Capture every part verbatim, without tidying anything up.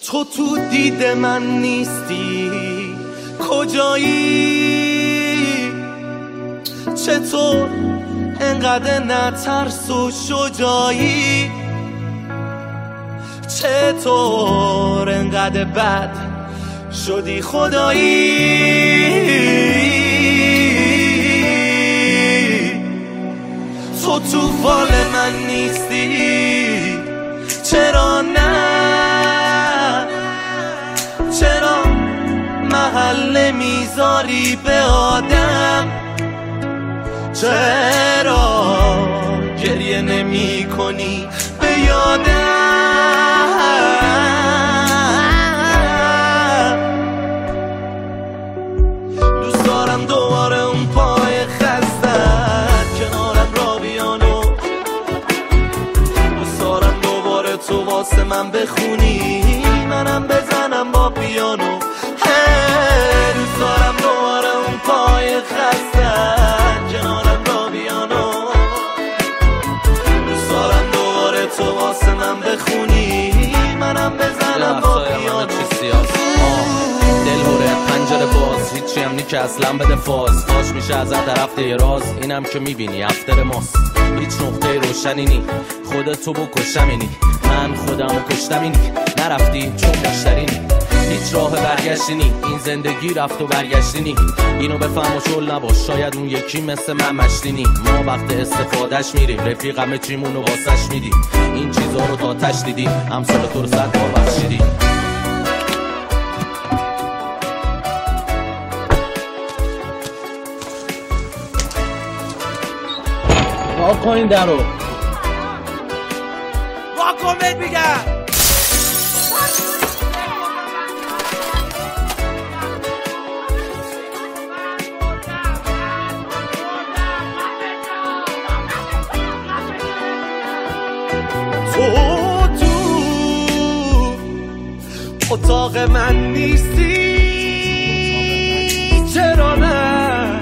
تو تو دید من نیستی، کجایی؟ چطور انقدر نترس و شجاعی؟ چطور انقدر بد شدی خدایی؟ تو تو فال من نیستی، چرا نه؟ چرا محل میذاری به آدم؟ چرا گریه نمی کنی به یادم؟ دوست دارم دوباره اون پای خستت کنارم را بیانو، دوست دارم دوباره تو واسه من بخونی منم بزنم با پیانو. دوست دارم دوباره اون پای خستت کنارم را بیانو، دوست دارم دوباره تو واسه من بخونی منم بزنم با پیانو. دل هوره پنجره باز، هیچی هم نی که اصلا بده فاز. فاش میشه از هر طرف دیراز، اینم که میبینی افتر ماست. هیچ نقطه روشنی نی، خودتو بکشم اینی، من خودمو کشتم اینی. نرفتی چون مشتری نی، هیچ راه برگشتی نی، این زندگی رفت و برگشتی نی. اینو بفهم و شل نباش، شاید اون یکی مثل من مشتی نی. ما وقت استفادهش میریم، رفیقمه چیمونو واسش میدی. این چیزا رو تا تش دیدی، امثال تو رو صد بار بخشیدی. واکن این در رو واکن بهت میگم. تو تو اتاق من نیستی، چرا نه؟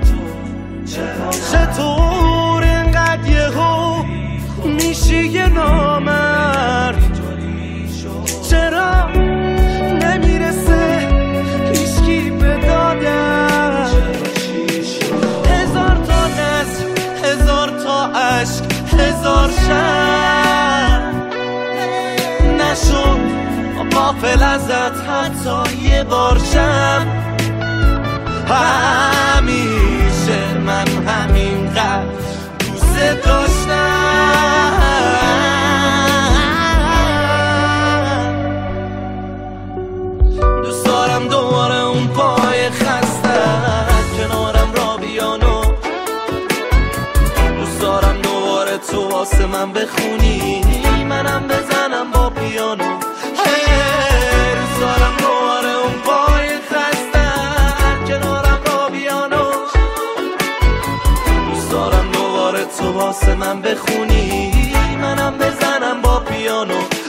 چطور انقدر یهو میشی یه نامرد؟ چرا نمیرسه هیچکی به دادم؟ هزار تا نسل، هزار تا عشق، هزار شب نشد غافل ازت حتی یه بار شب. همیشه من همینقدر دوست داشتم. دوست دارم دوباره اون پای خستت کنارم را بیانو، دوست دارم دوباره تو واسه من بخونی منم بزنم با پیانو. دوست دارم دوباره اون پای خستت کنارم را بیانو، دوست دارم دوباره تو واسه من بخونی منم بزنم با پیانو.